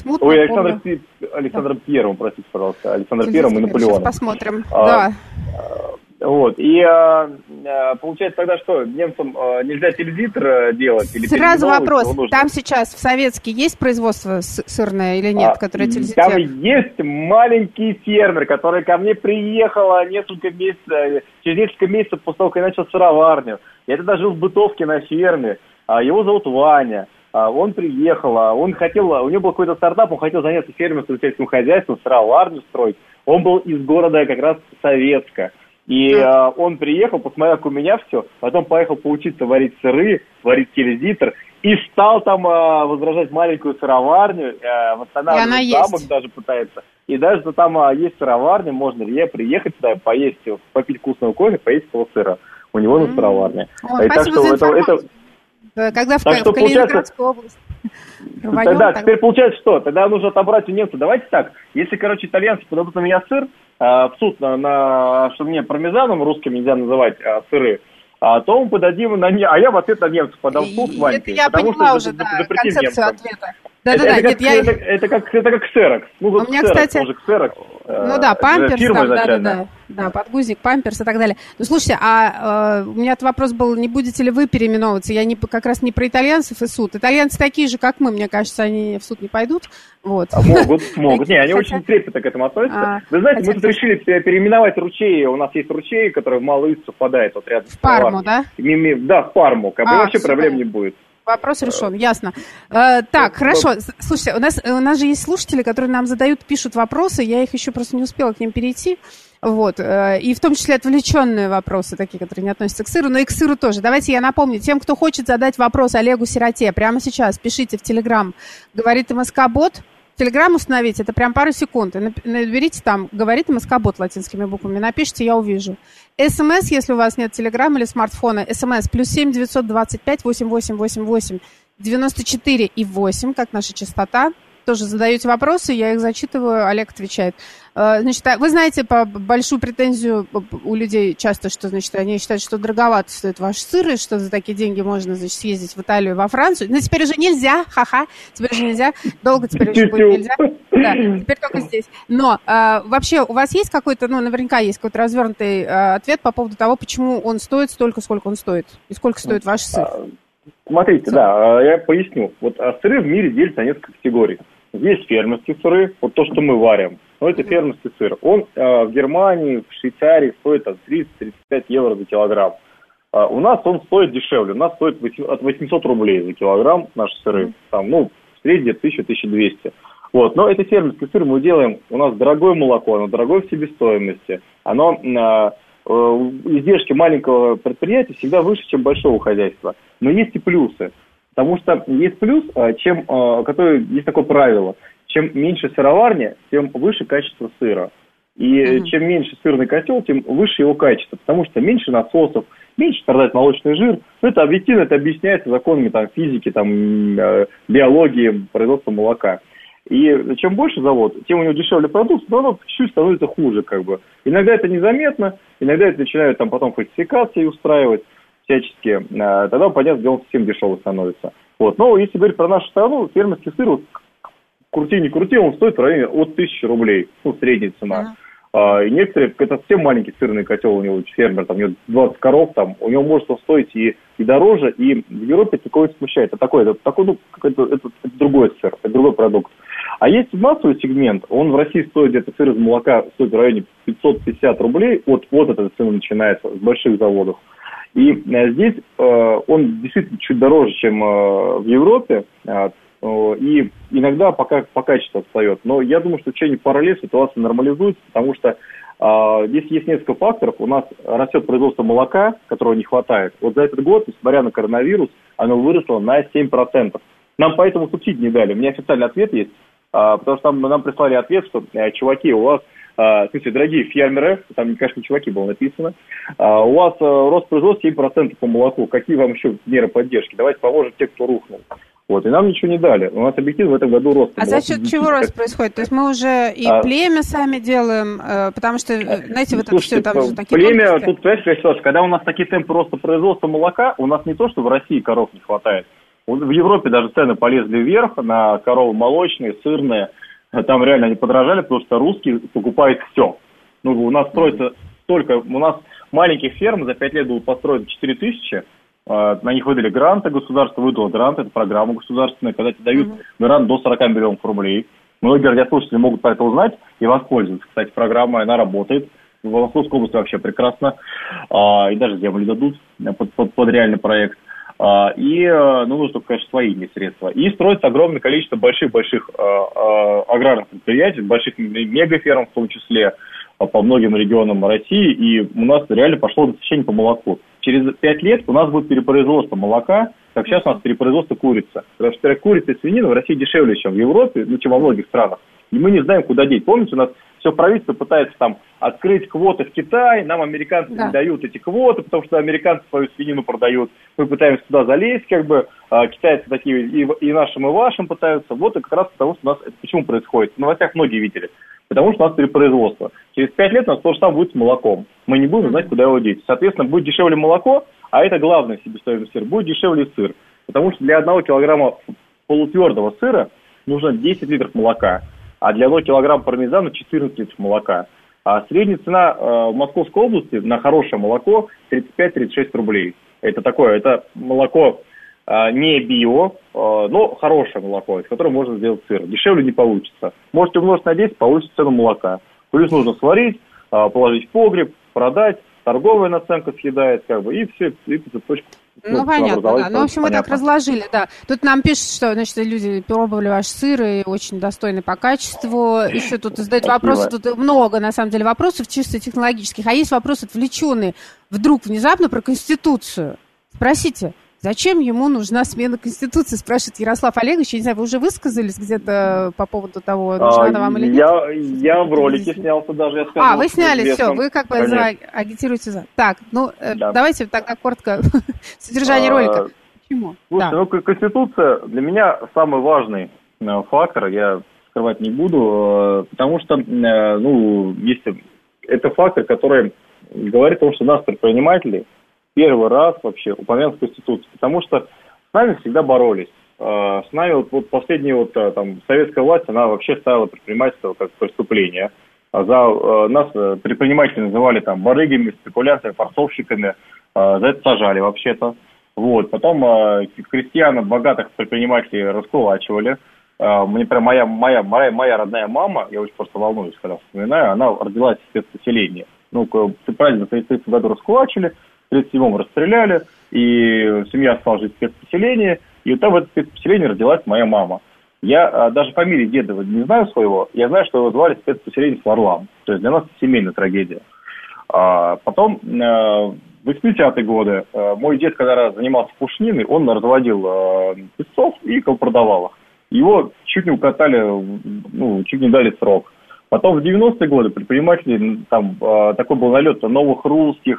Александром Первым, простите, пожалуйста, Александром Первым и Наполеоном. Сейчас посмотрим, да. Вот, и получается тогда что, немцам нельзя тильзитер делать? Или сразу вопрос, там сейчас в Советске есть производство сырное или нет, которое тильзитер? Там есть маленький фермер, который ко мне приехал через несколько месяцев после того, как я начал сыроварню. Я тогда жил в бытовке на ферме, его зовут Ваня. Он приехал, у него был какой-то стартап, он хотел заняться фермерским сельским хозяйством, сыроварню строить. Он был из города как раз Советска. И он приехал, посмотрел, как у меня все, потом поехал поучиться варить сыры, варить тильзитер, и стал там возражать маленькую сыроварню, восстанавливать замок даже пытается. И даже там есть сыроварня, можно приехать сюда, поесть, попить вкусного кофе, поесть этого сыра. У него на сыроварне. Спасибо за информацию. Когда в Калининградскую область. Тогда, теперь получается что? Тогда нужно отобрать у немцев. Давайте так, если, итальянцы подадут на меня сыр, в суд, что мне пармезаном русским нельзя называть сыры, то мы подадим на них, а я в ответ на немцев подам в суд, Ваньке. Я поняла уже, концепцию ответа. Это как ксерокс. У меня, кстати, памперс, там, подгузник, памперс и так далее. Ну, слушайте, у меня вопрос был, не будете ли вы переименовываться? Я как раз не про итальянцев и суд. Итальянцы такие же, как мы, мне кажется, они в суд не пойдут. Вот. Могут. Не, они очень трепетно к этому относятся. Вы знаете, мы тут решили переименовать ручей. У нас есть ручей, который в Малый Ис совпадает. Вот рядом в Парму, да? Да, в Парму. Вообще проблем не будет. Вопрос решен, ясно. Так, хорошо. Слушайте, у нас же есть слушатели, которые нам пишут вопросы, я их еще просто не успела к ним перейти. Вот. И в том числе отвлеченные вопросы, такие, которые не относятся к сыру, но и к сыру тоже. Давайте я напомню, тем, кто хочет задать вопрос Олегу Сироте, прямо сейчас пишите в Телеграм «Говорит МСК-бот». Телеграм установите, это прям пару секунд. Наберите там «Говорит МСК-бот» латинскими буквами, напишите, я увижу. СМС, если у вас нет Телеграма или смартфона, СМС +7 925 8888 94 и 8, как наша частота. Тоже задаете вопросы, я их зачитываю, Олег отвечает. Значит, вы знаете большую претензию у людей часто, что, значит, они считают, что дороговато стоит ваш сыр, и что за такие деньги можно, значит, съездить в Италию, во Францию. Но теперь уже нельзя, теперь уже нельзя, долго теперь уже будет нельзя. Да, теперь только здесь. Но вообще у вас есть какой-то, наверняка есть какой-то развернутый ответ по поводу того, почему он стоит столько, сколько он стоит, и сколько стоит ваш сыр? Смотрите, я поясню. Вот сыры в мире делятся на несколько категорий. Есть фермерские сыры, вот то, что мы варим. Но это фермерский сыр. Он в Германии, в Швейцарии стоит от 30-35 евро за килограмм. У нас он стоит дешевле. У нас стоит от 800 рублей за килограмм наши сыры. Там, в среднем 1000-1200. Вот. Но это фермерский сыр мы делаем. У нас дорогое молоко, оно дорогое в себестоимости. Издержки маленького предприятия всегда выше, чем большого хозяйства. Но есть и плюсы. Потому что есть плюс, есть такое правило. Чем меньше сыроварня, тем выше качество сыра. И чем меньше сырный котел, тем выше его качество, потому что меньше насосов, меньше страдает молочный жир. Но это объективно, это объясняется законами там, физики, там, биологии, производства молока. И чем больше завод, тем у него дешевле продукт, но оно чуть-чуть становится хуже, как бы. Иногда это незаметно, иногда это начинают там потом фальсификации устраивать всячески. Тогда, понятно, дело совсем дешевый становится. Вот. Но если говорить про нашу страну, фермерский сыр, вот, крути не крути, он стоит в районе от 1000 рублей, ну, средняя цена. И некоторые, это совсем маленький сырный котел, у него фермер, там, у него 20 коров, там, у него может он стоить и дороже, и в Европе такое смущает. Это такой, ну, это другой сыр, это другой продукт. А есть массовый сегмент, он в России стоит где-то, сыр из молока стоит в районе 550 рублей, вот эта цена начинается с больших заводов. И здесь он действительно чуть дороже, чем в Европе, и иногда пока по качеству отстает. Но я думаю, что в течение пары лет ситуация нормализуется, потому что здесь есть несколько факторов. У нас растет производство молока, которого не хватает. Вот за этот год, несмотря на коронавирус, оно выросло на 7%. Нам поэтому субсидий не дали. У меня официальный ответ есть, потому что нам прислали ответ, что, чуваки, у вас, в смысле, дорогие фермеры, там, конечно, не чуваки было написано, у вас рост производства 7% по молоку. Какие вам еще меры поддержки? Давайте поможем тем, кто рухнул. Вот, и нам ничего не дали. У нас объективно в этом году рост. А за счет чего рост происходит? То есть мы уже и племя сами делаем, потому что, знаете, вот слушайте, это все, там же такие... Племя, тут, понимаешь, ситуация, когда у нас такие темпы роста производства молока, у нас не то, что в России коров не хватает. В Европе даже цены полезли вверх на коровы молочные, сырные. Там реально они подорожали, потому что русские покупают все. Ну, у нас строится столько... У нас маленьких ферм за 5 лет было построено 4000. На них выдали гранты, государство выдало гранты, это программа государственная, когда тебе дают грант до 40 миллионов рублей. Многие радиослушатели могут про это узнать и воспользоваться. Кстати, программа, она работает. В Московской области вообще прекрасно. И даже землю дадут под реальный проект. Нужно только, конечно, свои иметь средства. И строится огромное количество больших-больших аграрных предприятий, больших мегаферм в том числе, по многим регионам России. И у нас реально пошло насыщение по молоку. Через 5 лет у нас будет перепроизводство молока, как сейчас у нас перепроизводство курицы. Потому что курица и свинина в России дешевле, чем в Европе, чем во многих странах. И мы не знаем, куда деть. Помните, у нас все правительство пытается там открыть квоты в Китай, нам американцы не дают эти квоты, потому что американцы свою свинину продают. Мы пытаемся туда залезть, как бы, китайцы такие и нашим, и вашим пытаются. Вот и как раз потому, что у нас это почему происходит. В новостях многие видели. Потому что у нас перепроизводство. Через 5 лет у нас то же самое будет с молоком. Мы не будем знать, куда его деть. Соответственно, будет дешевле молоко, а это главное себестоимость сыр, будет дешевле сыр. Потому что для 1 килограмма полутвердого сыра нужно 10 литров молока, а для 1 килограмма пармезана 14 литров молока. А средняя цена в Московской области на хорошее молоко 35-36 рублей. Это молоко не био, но хорошее молоко, из которого можно сделать сыр. Дешевле не получится. Можете умножить на 10, получится цену молока. Плюс нужно сварить, положить в погреб, продать, торговая наценка съедает, как бы, и все, и цепочку. Ну, понятно, да. Ну, в общем, мы так разложили, да. Тут нам пишут, что, значит, люди пробовали ваш сыр и очень достойный по качеству. Еще тут задают вопросы, тут много, на самом деле, вопросов чисто технологических. А есть вопросы отвлеченные вдруг внезапно про Конституцию. Спросите. Зачем ему нужна смена Конституции, спрашивает Ярослав Олегович. Я не знаю, вы уже высказались где-то по поводу того, нужна она вам или нет? Я в ролике снялся даже, я сказал. Вы сняли, все, вы как бы агитируете за. Так, давайте тогда коротко содержание ролика. Почему? Слушайте, Конституция для меня самый важный фактор, я скрывать не буду, потому что, это фактор, который говорит о том, что нас, предприниматели, первый раз вообще упомянут в Конституции, потому что с нами всегда боролись. С нами вот последняя советская власть, она вообще ставила предпринимательство как преступление. За нас предприниматели называли там барыгами, спекулянтами, форцовщиками, за это сажали вообще-то. Вот. Потом крестьян, богатых предпринимателей раскулачивали. Мне прям моя родная мама, я очень просто волнуюсь, когда вспоминаю, она родилась в спецпоселении. Правильно, в 1930 году раскулачили, в 1937-м расстреляли, и семья осталась жить в спецпоселении, и там в этом спецпоселении родилась моя мама. Я даже фамилии деда не знаю своего, я знаю, что его звали спецпоселение Варлам. То есть для нас это семейная трагедия. Потом, в 80-е годы, мой дед, когда занимался пушниной, он разводил песцов и продавал их. Его чуть не укатали, чуть не дали срок. Потом в 90-е годы предприниматели, там такой был налет новых русских,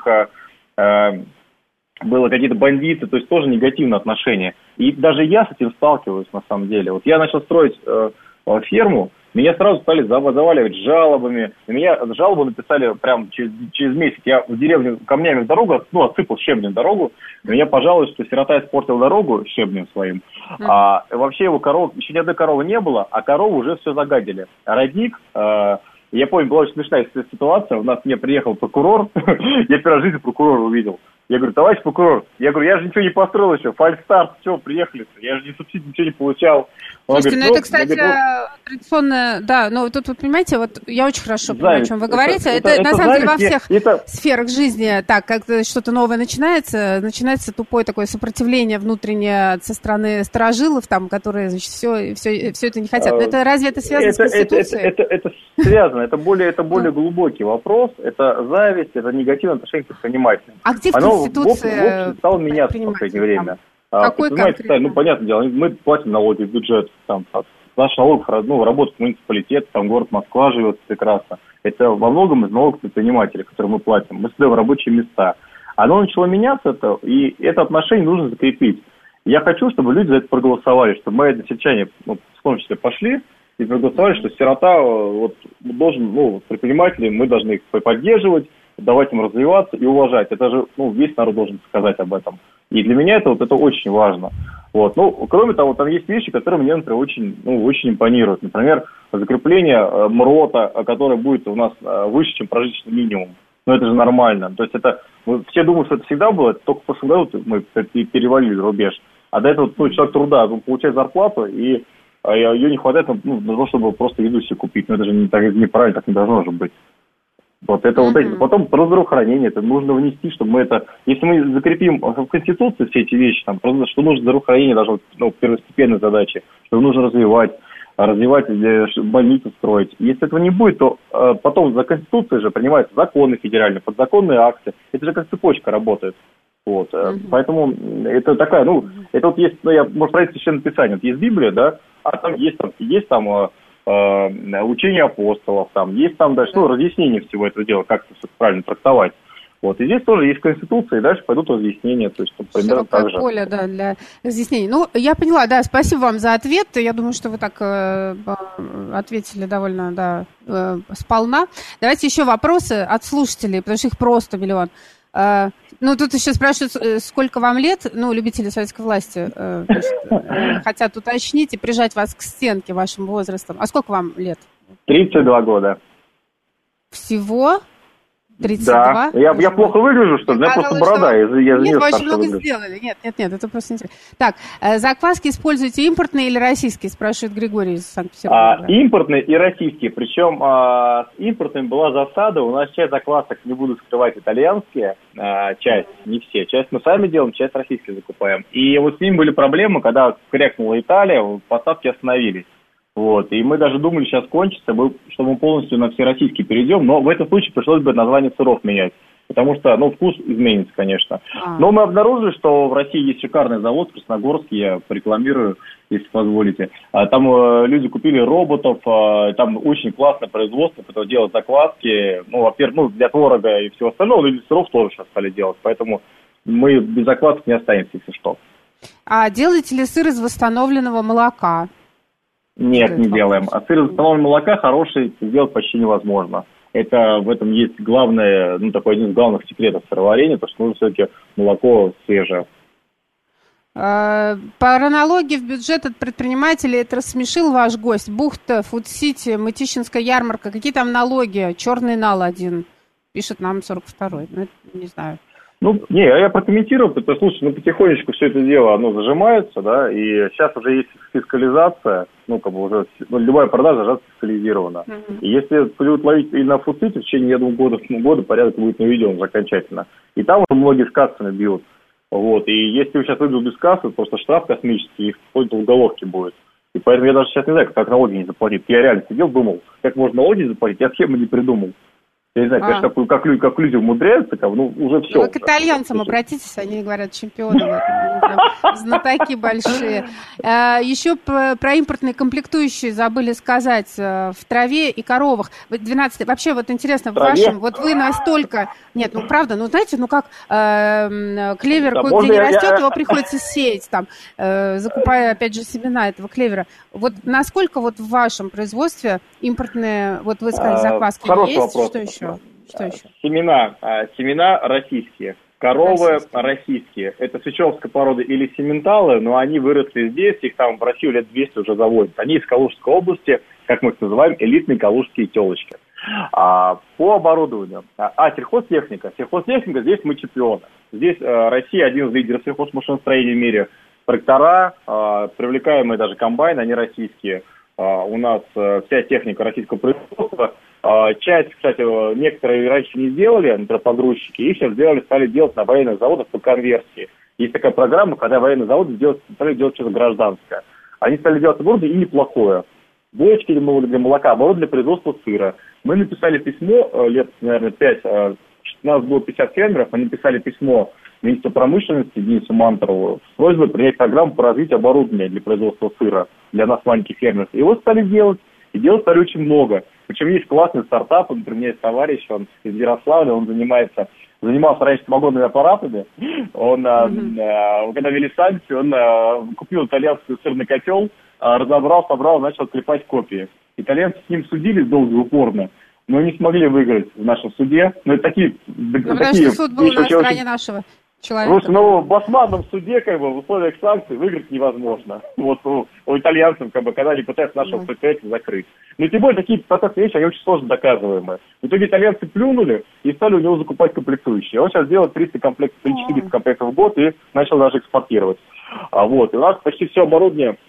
было какие-то бандиты, то есть тоже негативное отношение. И даже я с этим сталкиваюсь на самом деле. Вот я начал строить ферму, меня сразу стали заваливать жалобами. На меня жалобу написали прям через месяц. Я в деревню камнями в дорогу, отсыпал щебнем дорогу. Меня пожаловали, что сирота испортил дорогу щебнем своим. А вообще его коров, еще ни одной коровы не было, а корову уже все загадили. Родник, я помню, была очень смешная ситуация. У нас мне приехал прокурор, я первый раз в жизни прокурора увидел. Я говорю, товарищ прокурор, я же ничего не построил еще, фальстарт, все, приехали, я же ни субсидий, ничего не получал. Слушайте, это, кстати, традиционно, да, но тут, вы понимаете, вот я очень хорошо понимаю, о чем вы говорите. Это на самом деле во всех сферах жизни так, как что-то новое начинается тупое такое сопротивление внутреннее со стороны старожилов, там, которые, значит, все это не хотят. Но это разве это связано с Конституцией? Это связано, это более глубокий вопрос, это зависть, это негативное отношение к предпринимателям. А где в Конституции в общем, стало меняться в последнее время. Какой конкретно? Понятное дело, мы платим налоги в бюджет, там, наш налог, работает муниципалитет, там город Москва живет прекрасно. Это во многом из налогов предпринимателей, которые мы платим. Мы создаем рабочие места. Оно начало меняться, и это отношение нужно закрепить. Я хочу, чтобы люди за это проголосовали, чтобы мои односельчане, в том числе, пошли и проголосовали, что сирота должен, предприниматели, мы должны их поддерживать, давать им развиваться и уважать. Это же, весь народ должен сказать об этом. И для меня это очень важно. Кроме того, там есть вещи, которые мне, например, очень импонируют. Например, закрепление МРОТа, которое будет у нас выше, чем прожиточный минимум. Это же нормально. То есть все думают, что это всегда было, это только в прошлом году мы перевалили рубеж. А до этого человек труда получает зарплату, и ее не хватает для того, чтобы просто еду себе купить. Это же неправильно, так не должно же быть. Потом про здравоохранение, это нужно внести, чтобы мы это... Если мы закрепим в Конституции все эти вещи, что нужно здравоохранение, должно быть первостепенной задачей, что нужно развивать больницы строить. Если этого не будет, то потом за Конституцией же принимаются законы федеральные, подзаконные акты. Это же как цепочка работает. Поэтому это такая, это есть, я, может, про это священное писание, есть Библия, да, а там есть учение апостолов, там есть дальше, разъяснение всего этого дела, как это все правильно трактовать. И здесь тоже есть Конституция, и дальше пойдут разъяснения, то есть примерно так же. Поле, да, для разъяснений. Я поняла, да, спасибо вам за ответ. Я думаю, что вы так ответили довольно, сполна. Давайте еще вопросы от слушателей, потому что их просто миллион. Тут еще спрашивают, сколько вам лет, любители советской власти хотят уточнить и прижать вас к стенке вашим возрастом. А сколько вам лет? 32 года. Всего? 32? Да. Я плохо выгляжу, что ли? У меня просто борода. Нет, вы очень много сделали. Нет, это просто интересно. Так, закваски используете импортные или российские, спрашивает Григорий из Санкт-Петербурга. Импортные и российские. Причем с импортными была засада. У нас часть заквасок, не буду скрывать, итальянские. Часть, не все. Часть мы сами делаем, часть российские закупаем. И с ним были проблемы, когда крякнула Италия, поставки остановились. И мы даже думали, сейчас кончится, что мы полностью на все российские перейдем, но в этом случае пришлось бы название сыров менять, потому что, вкус изменится, конечно. Но мы обнаружили, что в России есть шикарный завод, Красногорский, я порекламирую, если позволите. Там люди купили роботов, там очень классное производство, которое делает закваски, во-первых, для творога и всего остального, но и для сыров тоже сейчас стали делать, поэтому мы без заквасок не останемся, если что. А делаете ли сыр из восстановленного молока? Нет, не делаем. А сыр из восстановленного молока хороший сделать почти невозможно. В этом есть главное, такой один из главных секретов сыроварения, потому что нужно все-таки молоко свежее. По аналогии в бюджет от предпринимателей это рассмешил ваш гость. Бухта, Фуд-Сити, Мытищинская ярмарка. Какие там налоги? Черный нал один, пишет нам 42-й. Не знаю. Я прокомментирую, потому что, слушай, потихонечку все это дело, оно зажимается, да, и сейчас уже есть фискализация, уже любая продажа уже фискализирована. И если будут ловить и на Фуд-Сити, в течение, я думаю, года порядок будет наведен уже окончательно. И там уже многие с кассами бьют. И если вы сейчас выйдут без кассы, просто штраф космический, их вплоть до уголовки будет. И поэтому я даже сейчас не знаю, как налоги не заплатить. Я реально сидел, думал, как можно налоги заплатить, я схему не придумал. Я не знаю, конечно, как люди умудряются, уже все. Вы к итальянцам обратитесь, они говорят, чемпионы, знатоки большие. Еще про импортные комплектующие забыли сказать в траве и коровах. 12 вообще вот интересно, в вашем, вот вы настолько, нет, правда, знаете, как клевер кое-где не растет, его приходится сеять там, закупая, опять же, семена этого клевера. Вот насколько вот в вашем производстве импортные, вот вы сказали, закваски есть? Вопрос. Что еще? Семена российские, коровы российские. Это свечевская порода или сементалы, но они выросли здесь, их там в Россию лет 200 уже заводят. Они из Калужской области, как мы их называем, элитные калужские телочки. По оборудованию. Сельхозтехника. Сельхозтехника, здесь мы чемпионы. Здесь Россия один из лидеров сельхозмашиностроения в мире. Трактора, привлекаемые даже комбайны, они российские. У нас вся техника российского производства. Часть, кстати, некоторые раньше не сделали, например, погрузчики, их сейчас стали делать на военных заводах по конверсии. Есть такая программа, когда военные заводы стали делать что-то гражданское. Они стали делать оборудование и неплохое. Бочки для молока, оборудование для производства сыра. Мы написали письмо лет, наверное, 5, у нас было 50 фермеров, они написали письмо министру промышленности Денису Мантурову с просьбой принять программу по развитию оборудования для производства сыра для нас, маленьких фермеров. И его стали делать. И делать стали очень много. Причем есть классный стартап, например, у меня есть товарищ, он из Ярославля, он занимался раньше самогонными аппаратами. Он, когда ввели санкции, он купил итальянский сырный котел, разобрал, собрал, начал клепать копии. Итальянцы с ним судились долго и упорно, но не смогли выиграть в нашем суде. Но это такие... потому что суд был на стороне нашего человека. Слушай, в басманном суде, в условиях санкций выиграть невозможно. Вот у итальянцев, когда они пытаются нашего предприятия закрыть. Но тем более такие процессные вещи, они очень сложно доказываемые. В итоге итальянцы плюнули и стали у него закупать комплектующие. Он сейчас делает 300 комплектов, 400 комплектов в год и начал даже экспортировать. И у нас почти все оборудование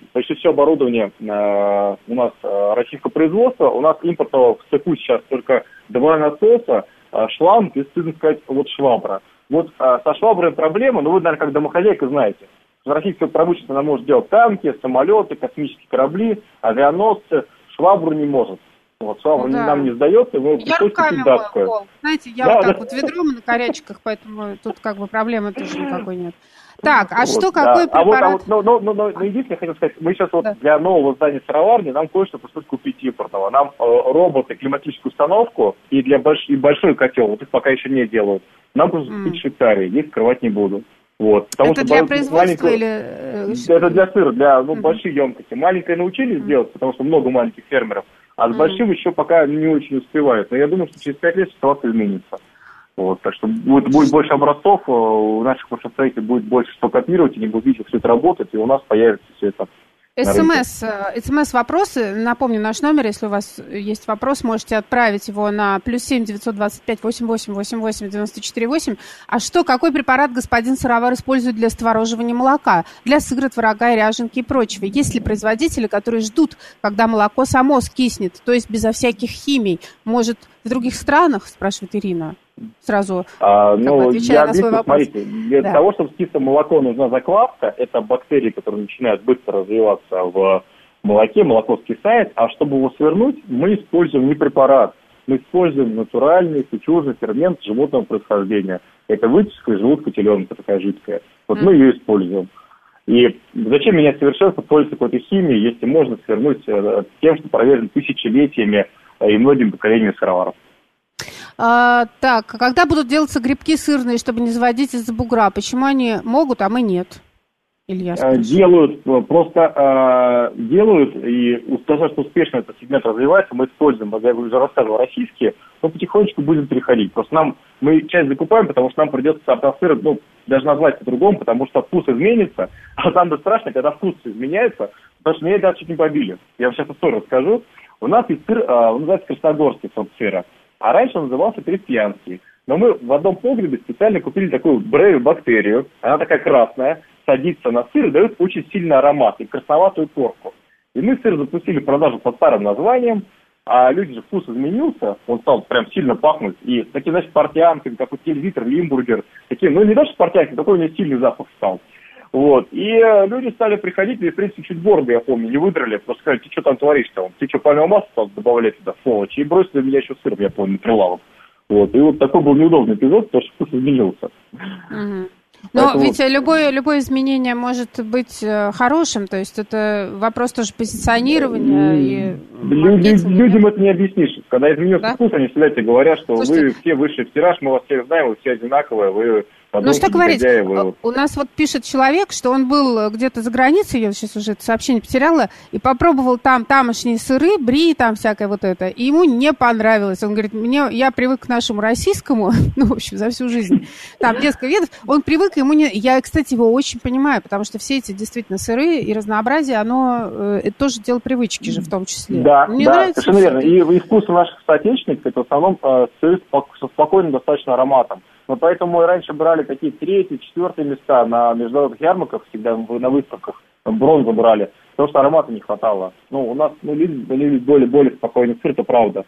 у нас российского производства. У нас импортного в цеху сейчас только 2 насоса, шланг и, стыдно сказать, швабра. Со шваброй проблема, вы, наверное, как домохозяйка знаете. Российская промышленность, она может делать танки, самолеты, космические корабли, авианосцы. Швабру не может. Швабру нам не сдается, и мы приходится датскую. Знаете, я ведром на корячках, поэтому тут проблемы тоже никакой нет. Так, какой препарат? Единственное, я хотел сказать, мы сейчас для нового здания сыроварни нам кое-что пришлось купить импортного. Нам роботы, климатическую установку и большой котел, их пока еще не делают. Нам просто купить в Швейцарии, здесь скрывать не буду. Потому это для производства или... Это для сыра, для больших емкостей. Маленькое научились делать, потому что много маленьких фермеров, а с большим еще пока не очень успевают. Но я думаю, что через 5 лет ситуация изменится. Так что будет больше образцов, у наших машиностроителей будет больше что копировать, они будут видеть, как все это работает, и у нас появится все это. СМС-вопросы. Напомню, наш номер, если у вас есть вопрос, можете отправить его на +7 925 88 88 94 8. Какой препарат господин сыровар использует для створоживания молока, для сыра, творога, ряженки и прочего? Есть ли производители, которые ждут, когда молоко само скиснет, то есть безо всяких химий? Может, в других странах, спрашивает Ирина? Сразу отвечая на свой вопрос. Смотрите, для того, чтобы скисло молоко, нужна закваска. Это бактерии, которые начинают быстро развиваться в молоке, молоко скисает. А чтобы его свернуть, мы используем не препарат. Мы используем натуральный сычужный фермент животного происхождения. Это вытяжка из желудка теленка, такая жидкая. Мы ее используем. И зачем менять совершенство, пользоваться какой-то химией, если можно свернуть тем, что проверено тысячелетиями и многими поколениями сыроваров. Когда будут делаться грибки сырные, чтобы не заводить из-за бугра? Почему они могут, а мы нет? Илья, делают, и достаточно успешно этот сегмент развивается. Мы используем, я уже рассказывал, российские, но потихонечку будем переходить. Просто мы часть закупаем, потому что нам придется сыр, даже назвать по-другому, потому что вкус изменится. А самое страшное, когда вкус изменяется, потому что меня даже чуть не побили. Я вам сейчас историю расскажу. У нас есть сыр, он называется красногорский сорт сыра. А раньше он назывался крестьянский. Но мы в одном погребе специально купили такую бактерию. Она такая красная, садится на сыр и дает очень сильный аромат и красноватую корку. И мы сыр запустили в продажу под старым названием, а люди же вкус изменился, он стал прям сильно пахнуть. И такие, портянки, как вот телевизор, лимбургер, такие, не даже портянки, такой у него сильный запах стал. И люди стали приходить, и, в принципе, чуть бороду, я помню, не выдрали, просто сказали, ты что там творишь-то? Ты что, пальмовое масло стал добавлять туда, сволочь? И бросили меня еще сыр, я помню, на прилавок. Вот. И вот такой был неудобный эпизод, потому что вкус изменился. Но поэтому... ведь любое изменение может быть хорошим, то есть это вопрос тоже позиционирования. Людям это не объяснишь. Когда изменился вкус, они всегда тебе говорят, что вы все вышли в тираж, мы вас всех знаем, вы все одинаковые, вы... Ну, что говорить, у нас вот пишет человек, что он был где-то за границей, я сейчас уже это сообщение потеряла, и попробовал там тамошние сыры, бри, там всякое вот это, и ему не понравилось. Он говорит, я привык к нашему российскому, ну, в общем, за всю жизнь, там несколько видов, он привык, ему не... Я, кстати, его очень понимаю, потому что все эти действительно сыры и разнообразие, это тоже дело привычки же в том числе. Да, совершенно верно. И вкус наших соотечественников, это в основном сыры со спокойным достаточно ароматом. Вот поэтому мы раньше брали такие 3-й, 4-е места на международных ярмарках, всегда на выставках бронзу брали, потому что аромата не хватало. Ну, у нас люди более спокойный сыр, это правда.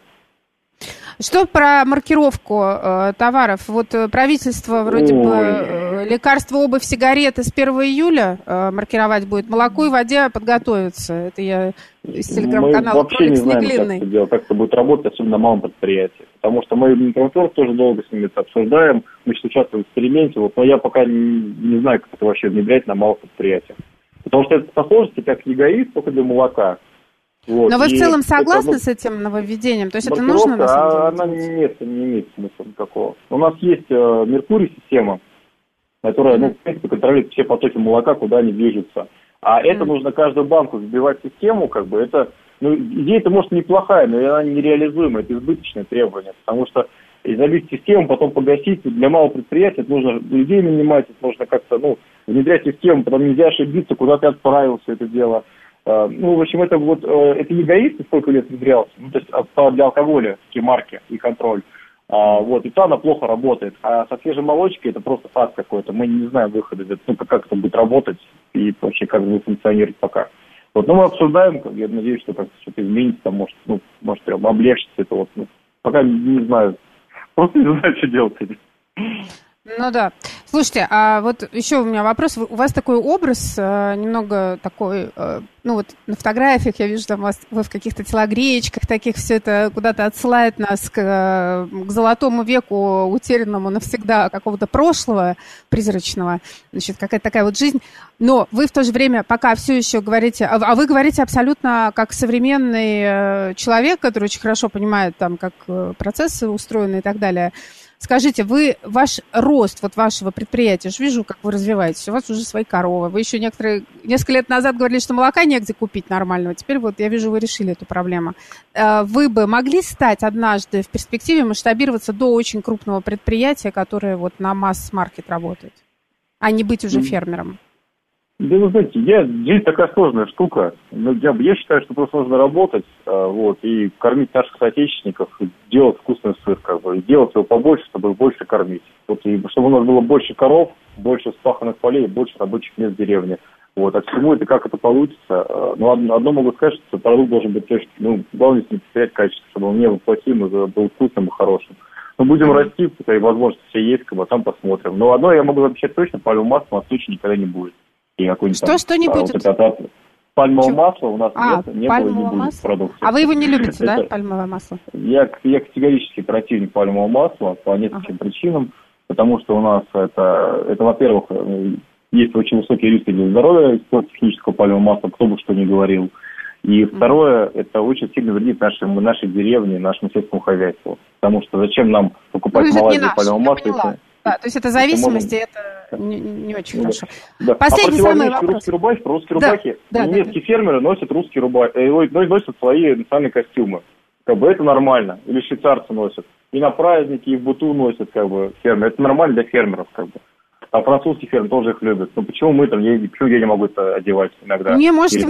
Что про маркировку товаров? Вот правительство вроде бы лекарства, обувь, сигареты с 1 июля маркировать будет. Молоко и воде подготовятся. Это я из телеграм-канала «Кролик Снеглинный». Как это будет работать, особенно на малом предприятии. Потому что мы тоже долго с ними это обсуждаем. Мы сейчас участвуем в эксперименте, но я пока не знаю, как это вообще внедрять на малых предприятиях. Потому что это по сложности как эгоист, только для молока. Вот. Но вы в целом согласны с этим нововведением? То есть это нужно на самом деле? Она не имеет смысла никакого. У нас есть Меркурий-система, которая, в принципе, контролирует все потоки молока, куда они движутся. А это нужно каждую банку вбивать в систему, идея-то может неплохая, но она нереализуемая, это избыточное требование, потому что забить систему, потом погасить, для малого предприятия это нужно людей нанимать, это нужно как-то, внедрять систему, потом нельзя ошибиться, куда ты отправил все это дело. В общем, это эгоист, сколько лет внедрялся, то есть для алкоголя, такие марки и контроль. И то она плохо работает. А со свежей молочкой это просто факт какой-то. Мы не знаем выхода, как это будет работать и вообще как будет функционировать пока. Но мы обсуждаем, я надеюсь, что как-то что-то изменится, может прям облегчится это пока не знаю. Просто не знаю, что делать с этим. Ну да. Слушайте, а вот еще у меня вопрос. У вас такой образ немного такой, на фотографиях я вижу, там вы в каких-то телогреечках таких, все это куда-то отсылает нас к золотому веку, утерянному навсегда какого-то прошлого призрачного. Значит, какая-то такая вот жизнь. Но вы в то же время пока все еще говорите, а вы говорите абсолютно как современный человек, который очень хорошо понимает там, как процессы устроены и так далее. Скажите, ваш рост вашего предприятия, я же вижу, как вы развиваетесь, у вас уже свои коровы, вы еще несколько лет назад говорили, что молока негде купить нормального, теперь я вижу, вы решили эту проблему. Вы бы могли стать однажды в перспективе масштабироваться до очень крупного предприятия, которое на масс-маркет работает, а не быть уже фермером? Да вы знаете, жизнь такая сложная штука. Я считаю, что просто нужно работать, и кормить наших соотечественников, делать вкусный сыр, и делать его побольше, чтобы их больше кормить. И чтобы у нас было больше коров, больше вспаханных полей, больше рабочих мест в деревне. А к чему это, как это получится? Одно могу сказать, что продукт должен быть точно, главное не потерять качество, чтобы он не был плохим, был вкусным и хорошим. Мы будем расти, и возможности все есть, там посмотрим. Но одно я могу обещать точно, пальмового масла на случай никогда не будет. Что не будет? Пальмовое масло у нас не было и не будет в продукции. А вы его не любите, да, пальмовое масло? Я категорически противник пальмового масла по нескольким причинам. Потому что у нас это, во-первых, есть очень высокие риски для здоровья использования технического пальмового масла, кто бы что ни говорил. И второе, это очень сильно вредит нашей деревне, нашему сельскому хозяйству. Потому что зачем нам покупать молодое пальмовое масло? Да, то есть это зависимость, и это не очень хорошо. Да. Последний самый вопрос. Русские рубахи. Немецкие фермеры носят русские рубахи, носят свои национальные костюмы. Это нормально. Или швейцарцы носят. И на праздники, и в быту носят фермеры. Это нормально для фермеров. А французские фермеры тоже их любят. Почему почему я не могу это одевать иногда? Не можете,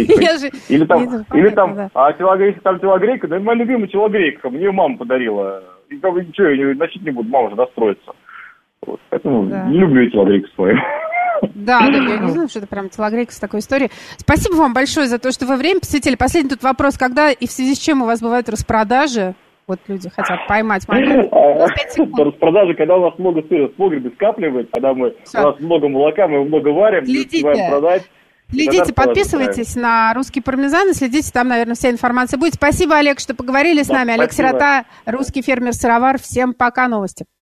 Или там, если там телогрейка, это моя любимая телогрейка. Мне мама подарила. И ничего, я носить не буду, мама уже расстроится. Поэтому не люблю эти телогрейки свои. Да, я не знаю, что это прям телогрейка с такой историей. Спасибо вам большое за то, что вы время посвятили. Последний тут вопрос, когда и в связи с чем у вас бывают распродажи? Люди хотят поймать момент. Распродажи, когда у нас много сыра в погребе скапливается, когда у нас много молока, мы его много варим, успеваем продать. Следите, подписывайтесь на «Русский пармезан» и следите, там, наверное, вся информация будет. Спасибо, Олег, что поговорили с нами. Олег Сирота, русский фермер-сыровар. Всем пока, новости.